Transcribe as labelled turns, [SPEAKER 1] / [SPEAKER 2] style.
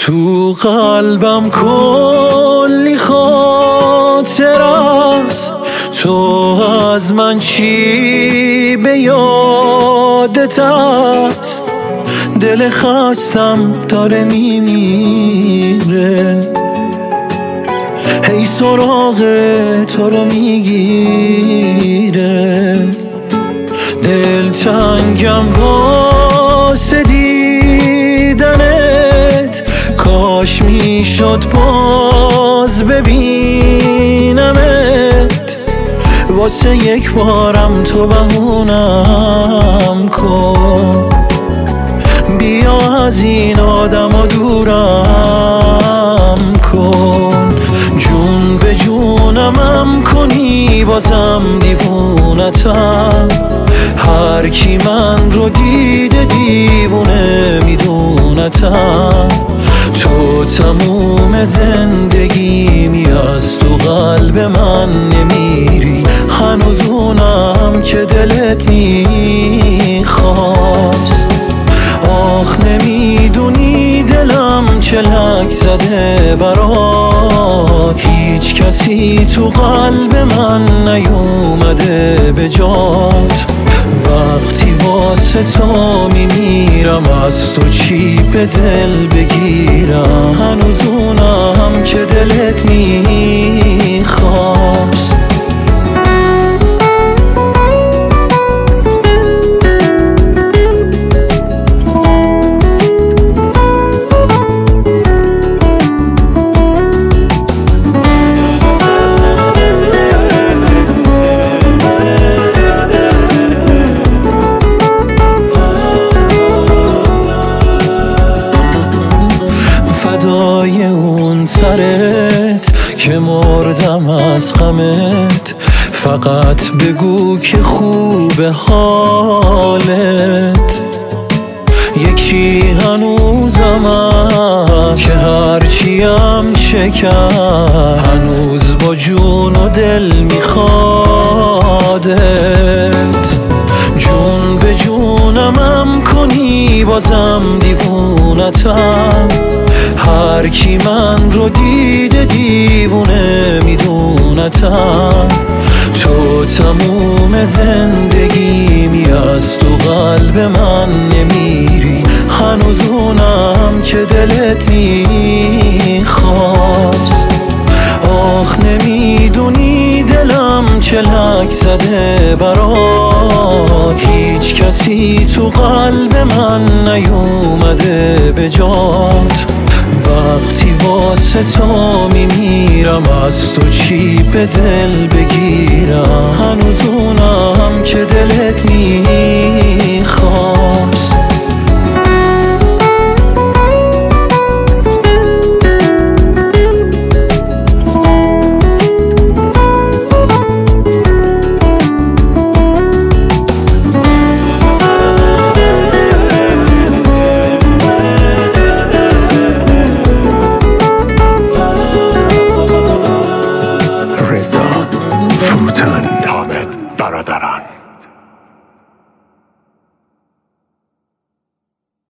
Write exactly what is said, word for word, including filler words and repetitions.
[SPEAKER 1] تو قلبم کلی خاطر است، تو از من چی به یادت است؟ دل خستم داره میمیره، هی سراغ تو رو میگیره. دلتنگم واسه دیدنت، کاش میشد باز ببینمت. واسه یک بارم تو بهونم کن، بیا از این آدم و دورم کن. جون به جونمم کنی بازم دیوونتم، هر کی من رو دیده دیوونه میدونتم. تو تموم زندگیمی، از تو قلب من نمیری، هنوز اونم که دلت میخواست. آخ نمیدونی دلم چلک زده برات، هیچ کسی تو قلب من نیومده به جات. وقتی واسه تو میمیرم، از تو چی به دل بگیرم؟ هنوز اونم که دلت میخواست. فدای اون سرت که مردم از غمت، فقط بگو که خوب حالت. یکی هنوزم هست که هرچیم چه کرد، هنوز با جون و دل میخوادت. جون به جونمم کنی بازم دیوونتم، هر کی من رو دیده دیوونه میدونتم. تو تموم زندگیمی، از تو قلب من نمیری، هنوز اونم که دلت میخواست. آخ نمیدونی دلم چلک زده برات، هیچ کسی تو قلب من نیومده به جات. وقتی واسه تو میمیرم، از تو چی به دل بگیرم؟ هنوز اونم که دلت میخواست.